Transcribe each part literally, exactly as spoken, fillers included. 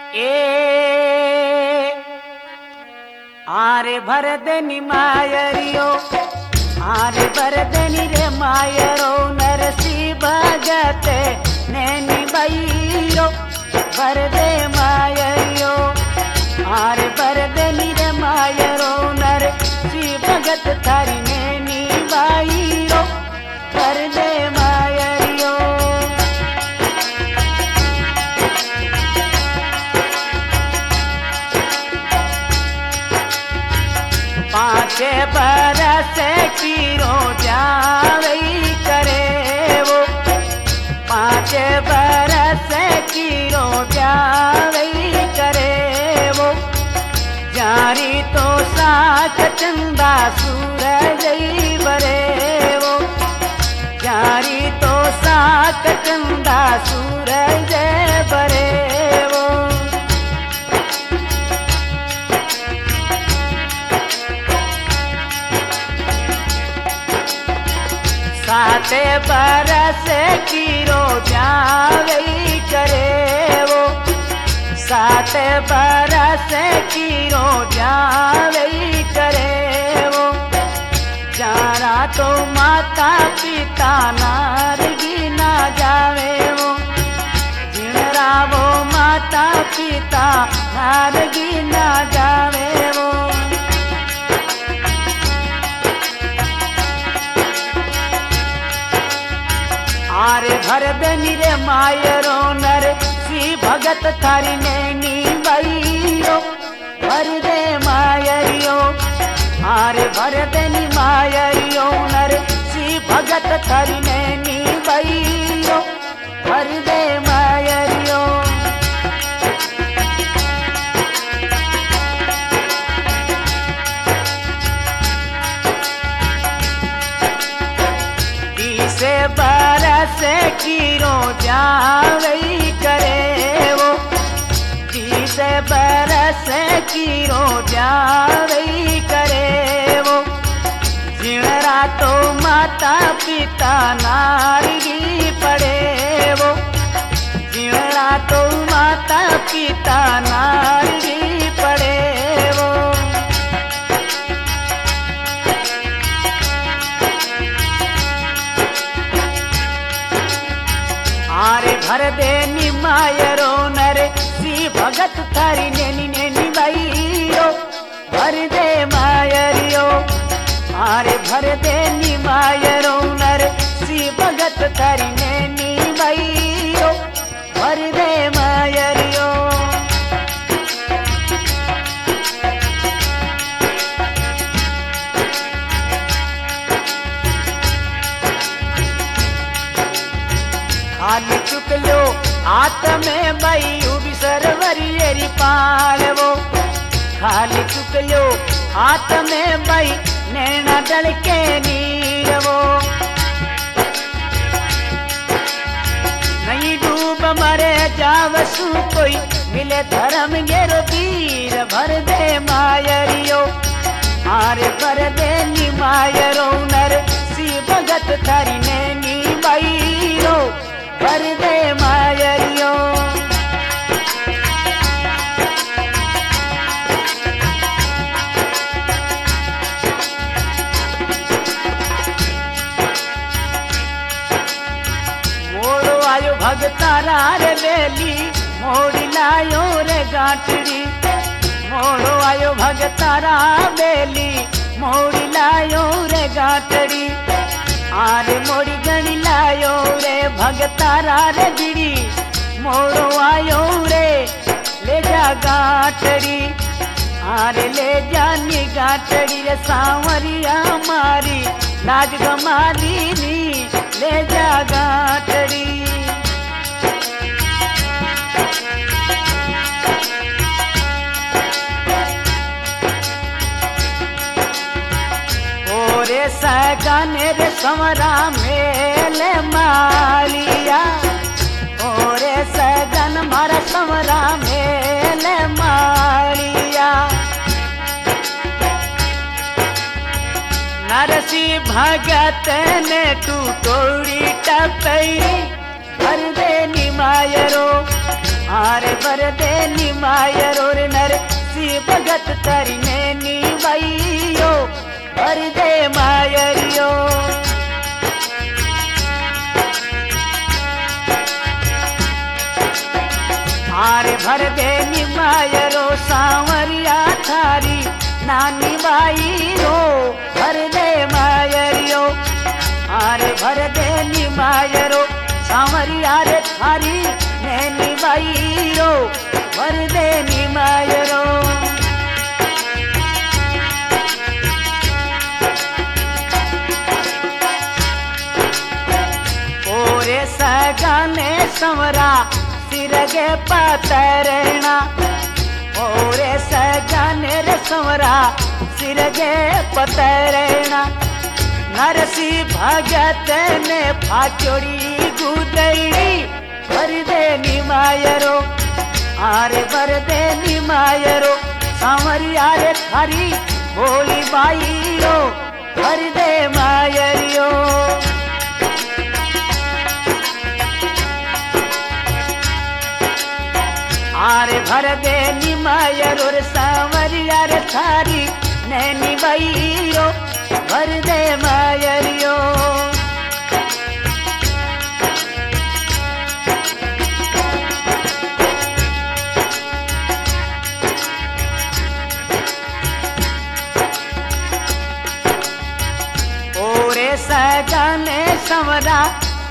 ए आरे भरदनि मायरियो आरे भरदनि रे मायरो नरसी भगत नैनी बैरो भरदे मायरियो आरे भरदनि रे मायरो नरसी भगत थारी नैनी बैरो भरदे मायरियो पाँचे बरस की रो जावई करे वो पाँचे बरस की रो जावई करे वो जारी तो साथ चंदा सूरज बरे वो जारी तो साथ चंदा सूरज बरे वो सात बरस की रो जावई करे वो सात बरस की रो जावई करे वो जारा तो माता पिता नारगी ना जावे वो जिणरा वो माता पिता नारगी ना जावे वो आरे भरदनि रे मायरो नर श्री भगत थारी नैनी बैरो भरदे मायरियो आरे भरदनि मायरियो नर श्री भगत थारी नैनी बैरो भरदे मायरियो से बरस की रो जावई करे वो तीस बरस की रो जावई करे वो जिणरा तो माता पिता नारगी पड़े वो जिणरा तो माता पिता नारगी पड़े वो आरे भरदे निमायरो नर श्री भगत थारी नैनी नैनी बैरो भरदे मायरियो आरे भरदे निमायरो नर श्री भगत थारी नैनी बैरो भरदे मायरियो खाली चुकलो आत में बई उबी सरवरी पाल वो खाली चुकलो आत में बई नैना दल के नीर वो नहीं डूब मरे जावसु कोई मिले धर्म गेरो वीर भर दे मायरियो आरे भर दे नी मायरो नर सी भगत थारी नैनी बैरो भरदे मायरियो मोड़ो आयो भगतारा रे बेली मोड़ी लायो रे गांठड़ी मोड़ो आयो भगतारा बेली मोड़ी लायो रे गांठड़ी आरे मोड़ी गणी लायो रे भगतारा रे बिड़ी मोड़ो आयो रे ले जा गांठड़ी आरे ले जानी गांठड़ी रे सांवरिया मारी लाज गमाली नी ले जा गांठड़ी रे सगने रे समरा मेले मालिया ओरे सगन मारा समरा मेले मालिया नरसी भगत ने तू तोड़ी टपई भरदे निमायरो आरे भर दे निमायरो रे नर सी भगत तारी नैनी बाईयो भर दे मायरियो। आरे भर दे निमायरो सांवरिया थारी नानी बाई रो भर दे मायरियो। आरे भर दे निमायरो सांवरिया रे थारी नैनी बाई रो भर दे निमायरो। ओरे सगाने समरा सिरगे पतरना ओरे सगाने रे समरा सिरगे पतरना। नरसी भगत ने फाचोड़ी गुदड़ी भर दे निमायरो। आरे भर दे निमायरो सांवरिया रे थारी भोली बाई रो भर दे मायरियो। आरे भर दे निमायरो रे सांवरिया रे थारी नैनी बाई रो भर दे मायरियो। ओरे सगाने समरा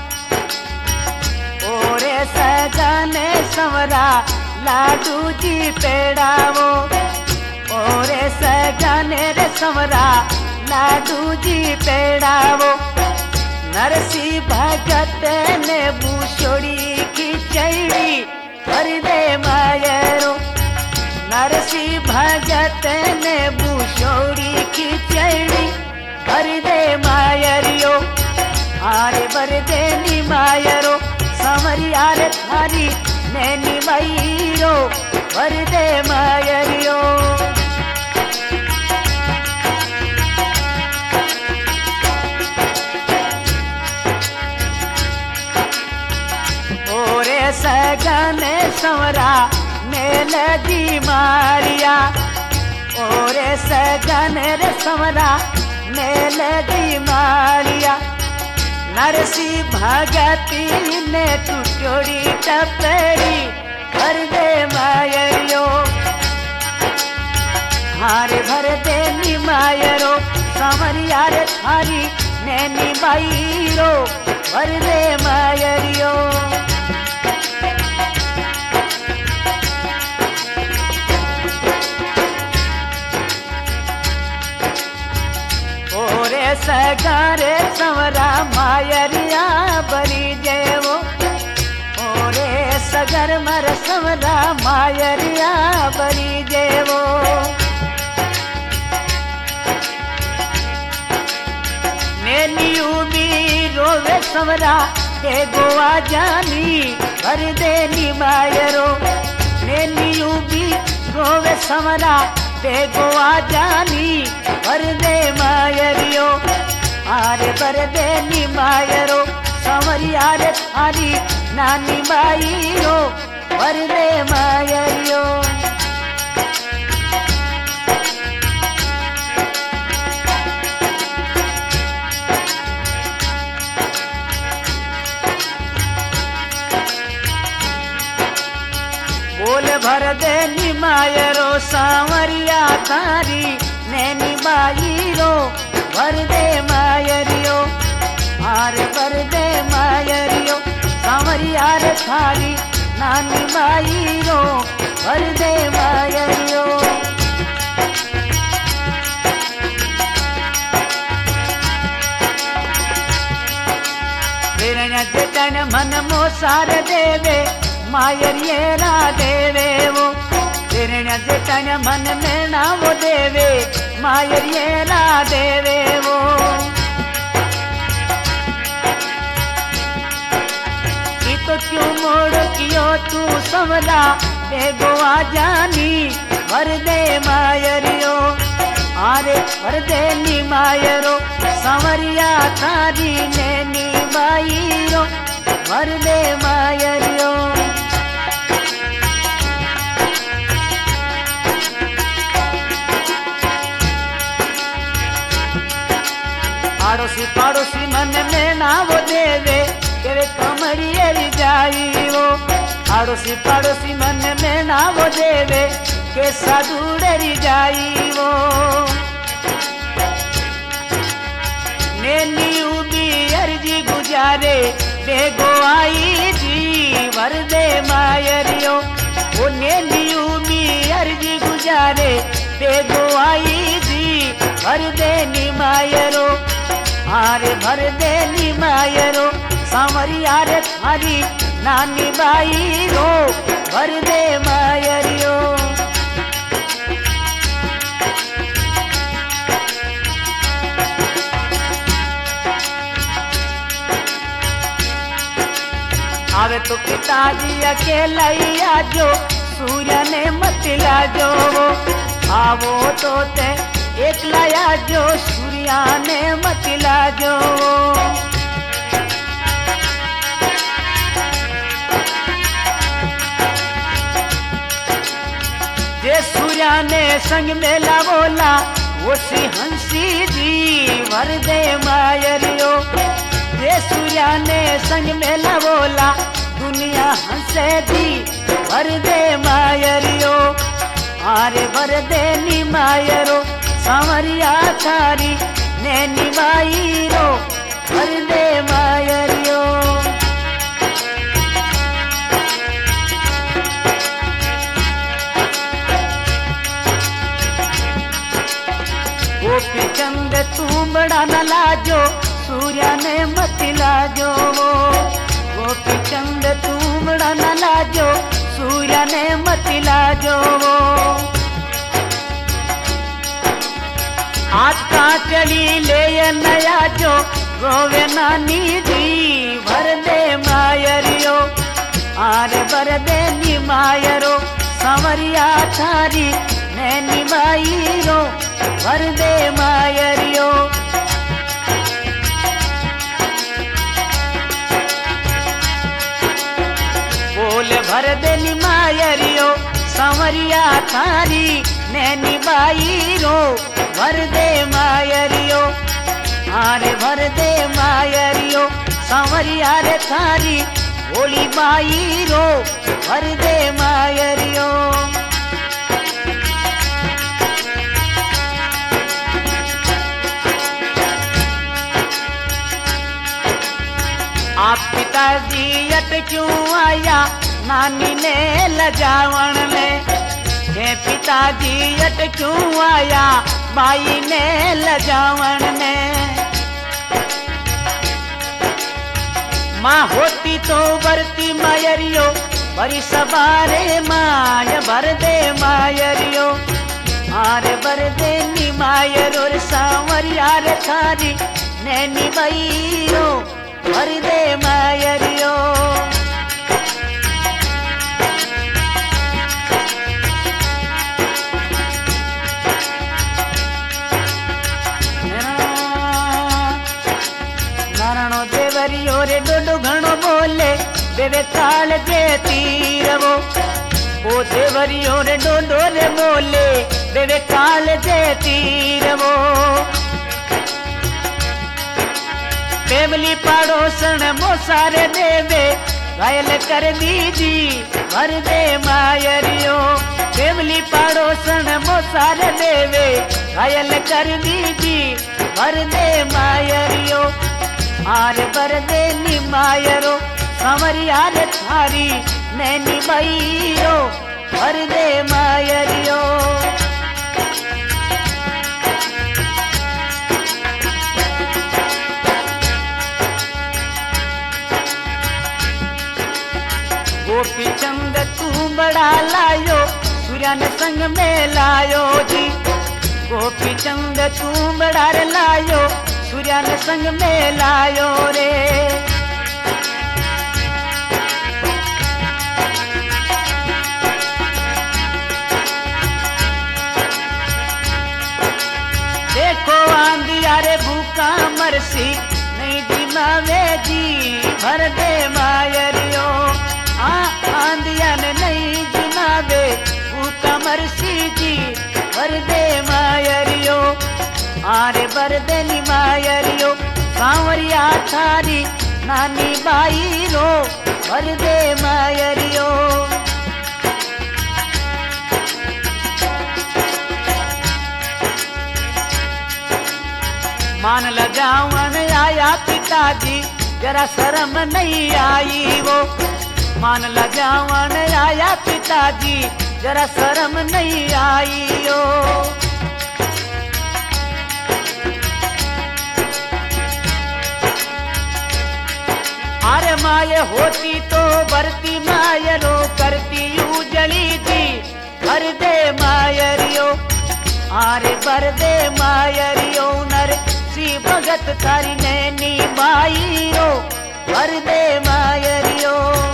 ओरे सगाने समरा लाडू जी पेड़ावो। ओरे सगाने रे समरा लाडू जी पेड़ावो। नरसी भगत ने बूशोड़ी खिचड़ी भर दे मायरो। नरसी भगत ने बूशोड़ी खिचड़ी भर दे मायरियो। आरे भर दे निमायरो सांवरिया रे थारी नैनी बाई रो भर दे मायरियो। ओरे सगाने समरा मेल दी मारिया। ओरे सगाने रे समरा मेल दी मारिया। नरसी भगती ने टुटोड़ी टपड़ी भर दे मायरियो। हारे भर दे निमायरो सांवरिया रे थारी नैनी बाई रो भर दे मायरियो। ओरे सगारे संवरा मायरिया बरी जेवो। ओरे सगर मर संवरा मायरिया बरी जेवो। नैनी उबी रोवे संवरा दे गोवा जानी भर दे निमायरो। नैनी उबी रोवे संवरा दे गोवा जानी भर दे मायरियो। आरे भर दे निमायरो सांवरिया रे थारी नानी बाई रो भर दे मायरियो। बोल भर दे निमायरो सांवरिया थारी नैनी बाई रो भर दे मायरियो। आरे भर दे मायरियो सांवरिया रे थारी नानी बाई रो भर दे मायरियो। हिरण्य जटन मन मोसार देवे मायरिये रा देवे वो। हिरण्य जटन मन में ना वो देवे मायरिये रा देवे वो। की तो क्यों मोड़ कियो तू संवरा दे गोवा जानी भर दे मायरियो। आरे भर दे निमायरो सांवरिया थारी नैनी बाई रो भर दे मायरियो। आड़ोसी पाड़ोसी मन में ना वो देवे तेरे कमरिए जाई वो। आड़ोसी पाड़ोसी मन में ना वो देवे के साधुड़ेरी जाई वो। नैनी उबी अर्जी गुजारे बेगो आई जी भर दे मायरियो। वो नैनी उबी अर्जी गुजारे बेगो आई जी भर दे नी मायरो। हारे भर दे नी मायरो सांवरिया रे थारी नानी बाई रो भर दे मायरियो। आवे तो पिताजी अकेला ही आजो सूर्य ने मत लाजो। आवो तो ते एकला आजो सूर्या ने मत लाजो। जे सूर्या ने संग में लावोला वो सी हंसी जी भर दे मायरियो। ये सूर्या ने संग में लावोला दुनिया हंसे दी भर दे मायरियो। आरे भर दे नी मायरो सांवरिया थारी नैनी बाई रो भर दे मायरियो। गोपी चंद तू बड़ा न लाजो सूर्या ने मत लाजो। गोपी चंद तू बड़ा न लाजो सूर्या ने मत लाजो। आता चली ले नया जो रोवे नानी जी भर दे मायरियो। आरे भर दे नी मायरो सांवरिया थारी नैनी बाई रो भर दे मायरियो। बोल भर दे नी मायरियो सांवरिया थारी नैनी बाई रो भर दे मायरियो। आरे भर दे मायरियो सांवरिया रे थारी भोली बाई रो भर दे मायरियो। आप पिताजी अट क्यों आया नानी ने लजावण में। हे पिताजी अट क्यों आया बाई ने लजावण में। माँ होती तो बरती मायरियो बरी सवारे माय भर दे मायरियो। आरे भर दे नी मायरो सांवरिया रे थारी नैनी बाई रो भर दे मायरियो। नारायणो देवरियो रे डोडो घणो बोले देवे ताल जे तीरवो। ओ देवरियो रे डोडो रे बोले देवे ताल जे तीरवो। फैमिली पड़ोसन मोसारे देवे घायल कर दीजी भर दे मायरियो। फैमिली पड़ोसन मोसारे देवे घायल कर दीजी भर दे मायरियो। आरे भर दे नी मायरो सांवरिया रे थारी नैनी बाई रो भर दे मायरियो। गोपी चंद तू बड़ा लायो सूर्या ने संग में लायो जी। गोपी चंद तू बड़ा रे लायो सूर्या ने संग में लायो रे। देखो आंधिया रे भूखा मरसी नहीं दिमावे जी भर दे मायरियो। आ आंधिया ने नहीं दिमावे भूखा मरसी जी भर दे मायरियो। आरे भर दे नी मायरियो थारी नानी बाई रो भर दे मायरियो। मान लगावन आया पिताजी जरा शर्म नहीं आई वो। मान लगावन आया पिताजी जरा शर्म नहीं आई हो। अरे माये होती तो बरती मायरो करती उजली थी भर दे मायरियो। अरे भर दे मायरियो नर सी भगत तारी नैनी बाई रो भर दे मायरियो।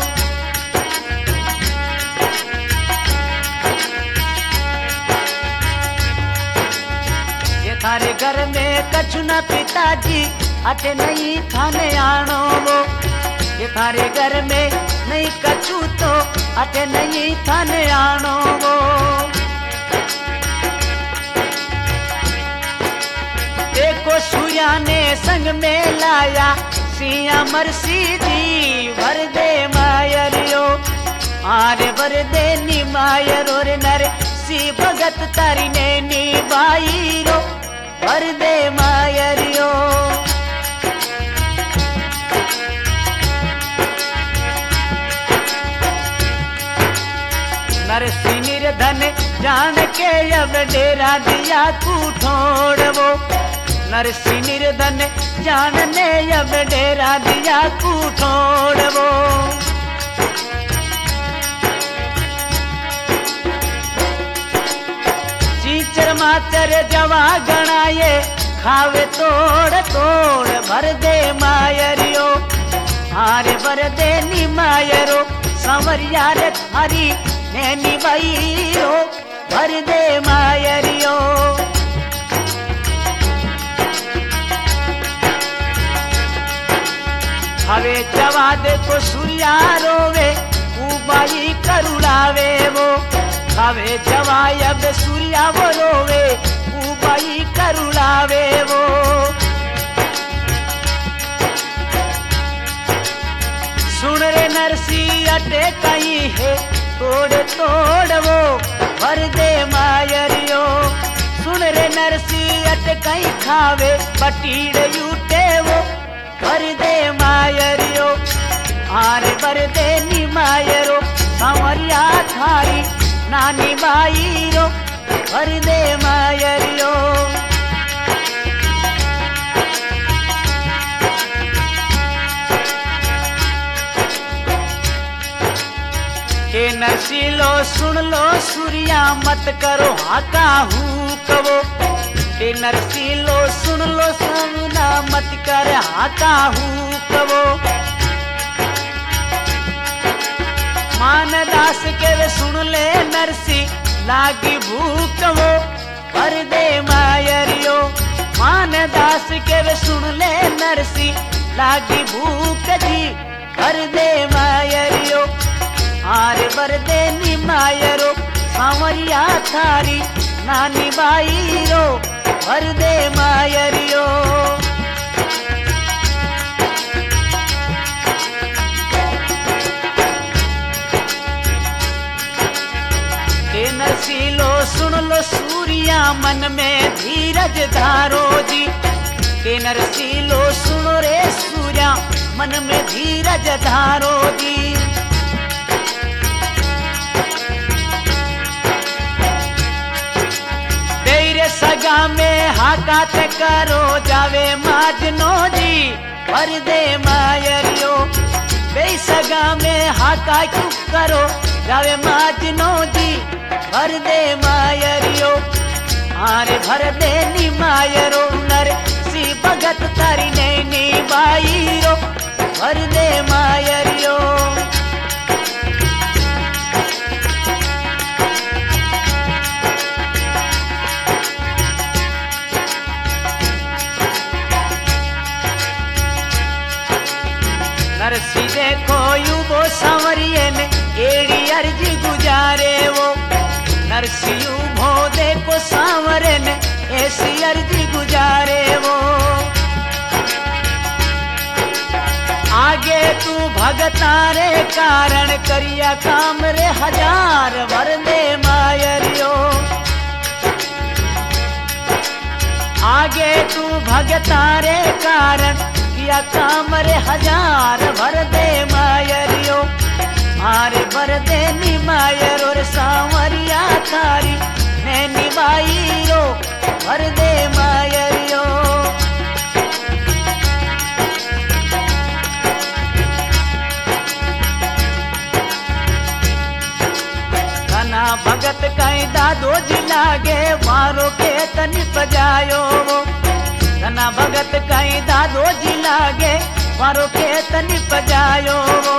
ये थारे घर में कछु न पिताजी अटे नहीं थाने आनो वो। ये थारे घर में नहीं कछु तो अटे नहीं थाने आनो वो। देखो सूर्या ने संग में लाया सिया मरसी दी भर दे मायरियो। आरे भर दे नी मायरो रे नर सी भगत तारी ने नी बाई रो भर दे मायरियो। नरसी निर्धन जान के अब डेरा दिया कूठोड़ वो। नरसी निर्धन जानने अब डेरा दिया कूठोड़ वो। चीचर माचर जवा गणाए खावे तोड़ तोड़ भर दे मायरियो। हारे भर दे नी मायरो संवरिया रे थारी नैनी बाई रो भर दे मायरियो। हवे जवा देखो सूर्या रोवे उबाई करुणावे वो। हवे जवा अब सूर्या वो रोवे उबाई करुणावे वो। सुन रे नरसी अटे कहीं है तोड़ तोड़ वो भर दे मायरियो। सुन रे नरसी अटे कहीं खावे बटीड़ यूटे वो भर दे मायरियो। आरे भर दे नी मायरो सांवरिया थारी नानी बाई रो भर दे मायरियो। के नरसीलो सुन लो सूर्या मत करो हाका हुकवो। के नरसीलो सुन लो समुना मत कर हाका हुकवो। मानदास के वे सुन ले नरसी लागी भूख वो भर दे मायरियो। मानदास के वे सुन ले नरसी लागी भूख जी भर दे मायरियो। आरे भर दे नी मायरो सांवरिया थारी नानी बाई रो भर दे मायरियो। के नरसीलो सुन लो सूर्या मन में धीरज धारो जी। के नरसीलो सुनो रे सूर्या मन में धीरज धारो जी। सगा में हाकात करो जावे माजनो जी भर दे मायरियो। बे सगा में हाका क्यों करो जावे माजनो जी भर दे मायरियो। आरे भर दे नी मायरो नर सी भगत तारी नैनी बाई रो भर दे मायरियो। नरसी देखो यू वो सांवरिये ने एड़ी अर्जी गुजारे वो। नरसी यू भो देखो सांवरे ने ऐसी अर्जी गुजारे वो। आगे तू भगतारे कारण करिया काम रे हजार भर दे मायरियो। आगे तू भगतारे कारण किया काम रे हजार भर दे मायरियो। आरे भर दे नी मायरो रे सांवरिया थारी नैनी बाईरो भर दे मायरियो। भगत कई दादो जी लागे मारो के तनि बजायो वो। तना भगत कई दादो जी लागे मारो के तनि बजायो वो।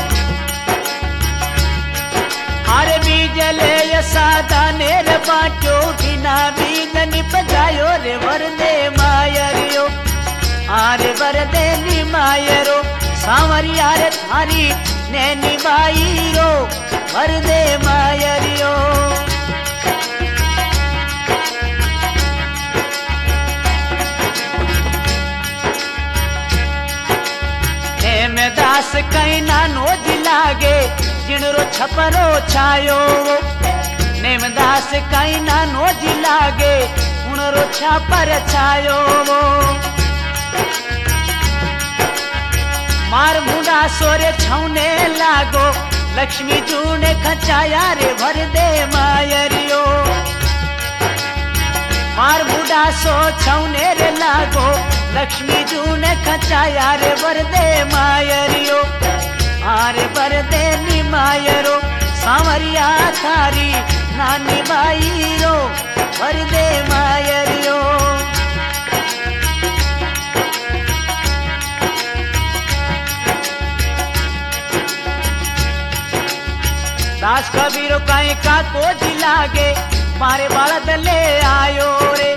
आरे बीज ले ये सादा नेर बाटो बिना बीज नि बजायो रे वर दे मायरियो। आरे वर दे नी मायरो सांवरिया रे थारी नैनी बाईरो भर दे मायरियो। नेमदास कई नानो जी लागे जिणरो छपरो छायो। नेमदास कई नानो जी लागे उणरो छापर छायो। मार मुंडा सोरे छौने लागो लक्ष्मी जू ने खचाया रे भर दे मायरियो। मार मुंडा सो छौने रे लागो लक्ष्मी जू ने खचाया रे भर दे मायरियो। आरे भर दे नी मायरो सांवरिया थारी नानी बाईरो भर दे मायरियो। दास कबीरो कई काको जी लागे मारे बलद ले आयो रे।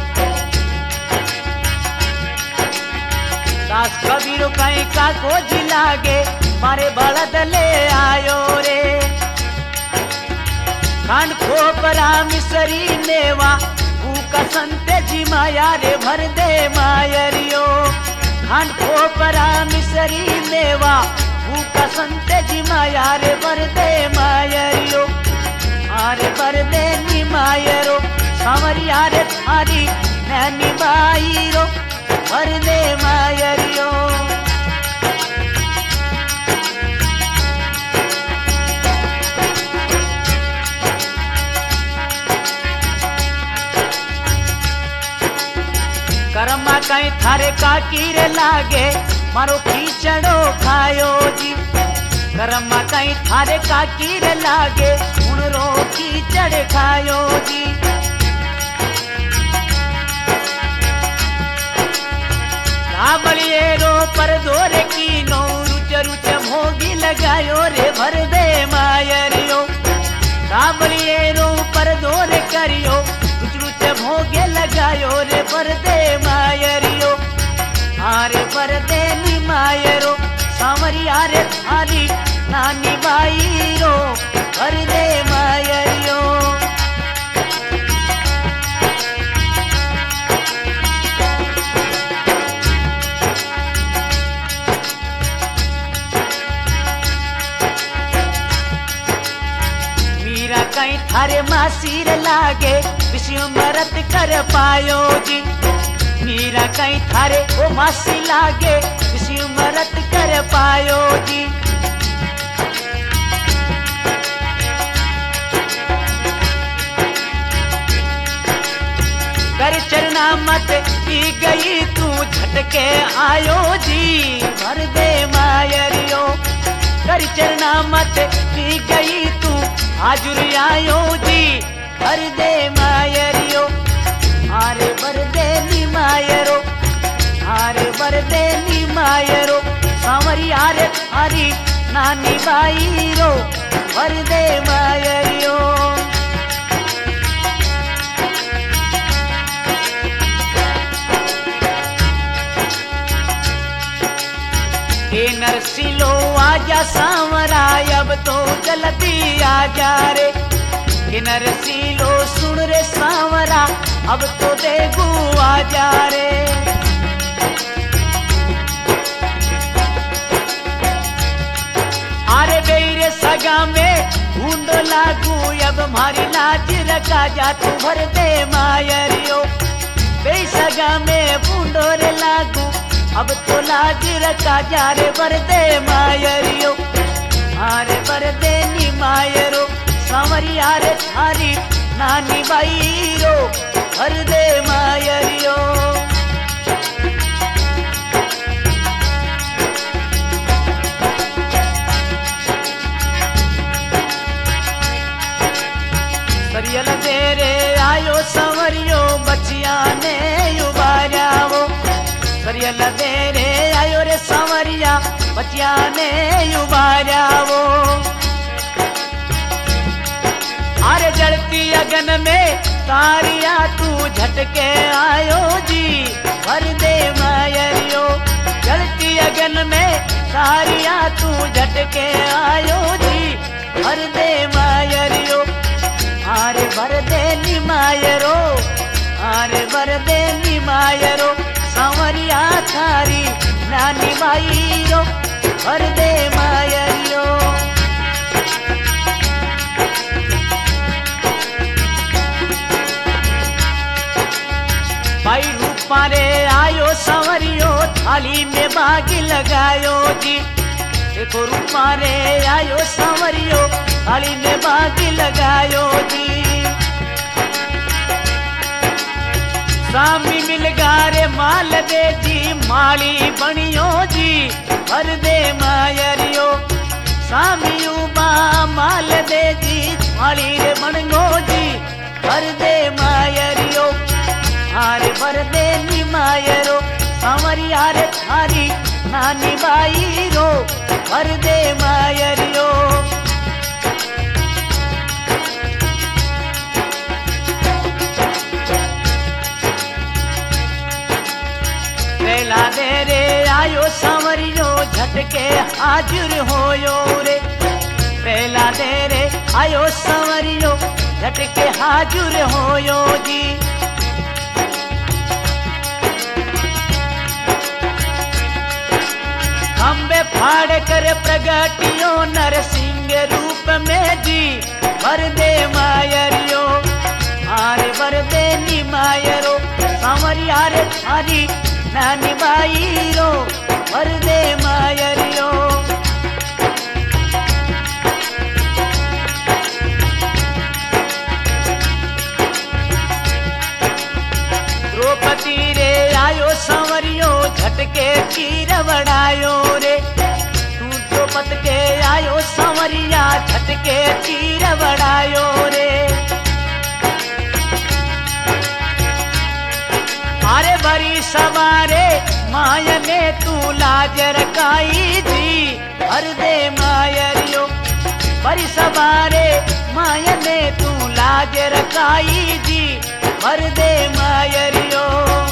दास कबीरो कई काको जी लागे मारे बलद ले आयो रे। खान खोपरा मिसरी नेवा भूका संते जी माया रे भर दे मायरियो। खान खोपरा मिसरी नेवा भूका संते जी माया रे भर दे मायरियो। आरे भर दे नी मायरो सांवरिया रे थारी नैनी बाईरो भर दे मायरियो। कर्मा कई थारे काकी रे लागे मारो खीचड़ो खायो जी। कर्मा कई थारे काकी रे लागे उणरो खीचड़ खायो जी। काबलिएरो पर दोरे की नो रुच रुच भोगी लगायो रे भर दे मायरियो। काबलिएरो पर दोरे करियो रुच रुच भोगे लगायो रे भर दे मायरियो। आरे भर दे नी मायरो सांवरिया रे थारी नानी बाईरो भर दे मायरियो। मीरा कई थारे मासीर लागे विषय मरत कर पायो जी। मीरा कई थारे ओ मासी लागे विषय मरत कर पायो जी। कर चरना मत पी गई तू झटके आयो जी भर दे मायरियो। कर चरना मत पी गई तू हाजुर आयो जी भर दे मायरियो। आरे भर दे नी मायरो आरे भर दे नी मायरो सांवरिया रे थारी नानी बाईरो भर दे मायरियो। हे नरसिलो आजा सांवरा अब तो जल्दी आजा रे। हे नरसिलो सुन रे सांवरा अब तो देखू आजा रे। बूंदो लागू अब मारी लाज रखा जा तू भर दे मायरियो बेसगा में बूंदो रे लागू अब तो लाज रखा जा रे भर दे मायरियो हारे भर दे नी मायरो सांवरिया रे थारी नानी बाई रो भर दे मायरियो सरियल तेरे आयो संवरियो बचिया ने उबारा वो सरियल तेरे आयो रे संवरिया बचिया ने उबारा वो अरे जलती अगन में तारिया तू झटके आयो जी भर दे मायरियो जलती अगन में तारिया तू झटके आयो जी भर दे मायरियो आरे भर दे नी मायरो आरे भर दे नी मायरो सांवरिया थारी नानी बाई रो भर दे मायरियो भाई रूपा रे आयो सांवरियो थाली में बागी लगायो जी देखो रूपा रे आयो सांवरियो थाली में बागी लगायो जी सामी मिल गारे माल दे जी माली बनियो जी भर दे मायरियो सामी उबा माल दे जी माली रे बनगो जी भर दे मायरियो हारे भर दे नी मायरो सांवरिया रे थारी नानी बाई रो भर दे मायरियो पहला दे रे आयो सांवरियो झटके हाजिर होयो रे पहला दे रे आयो सांवरियो झटके हाजिर होयो जी खंबे फाड़ कर प्रगटियो नरसिंह रूप में जी भर दे मायरियो आरे भर दे नी मायरो सांवरिया रे थारी नानी बाई रो भर दे मायरियो द्रौपदी रे आयो सांवरियो झटके चीर वड़ायो रे तू द्रौपद के आयो सांवरिया झटके चीर वड़ायो रे अरे बरी सवारे माया ने तू लाज रखाई जी भर दे मायरियो बरी सवारे माया ने तू लाज रखाई जी भर दे मायरियो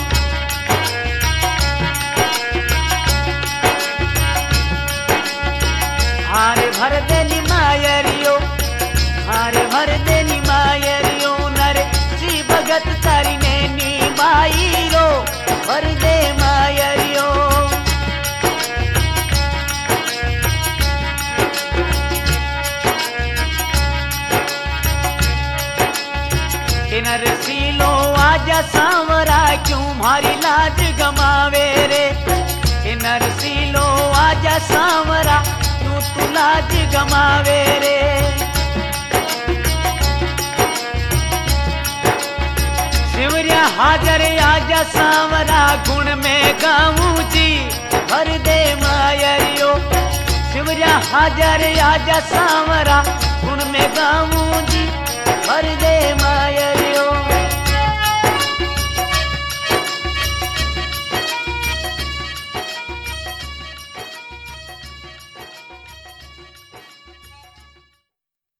हारे भर दे नी मायरियो हारे भर दे नी मायरियो नर श्री भगत तारी ने नी बाई रो भर दे मायरियो नरसीलो आजा सांवरा क्यों मारी लाज गमावे रे नरसीलो आजा सांवरा क्यों तू लाज गमावे रे शिवरिया हाजर आजा सांवरा गुण में गाऊं जी भर दे मायरियो शिवरिया हाजर आजा सांवरा गुण में गाऊं जी भर दे माया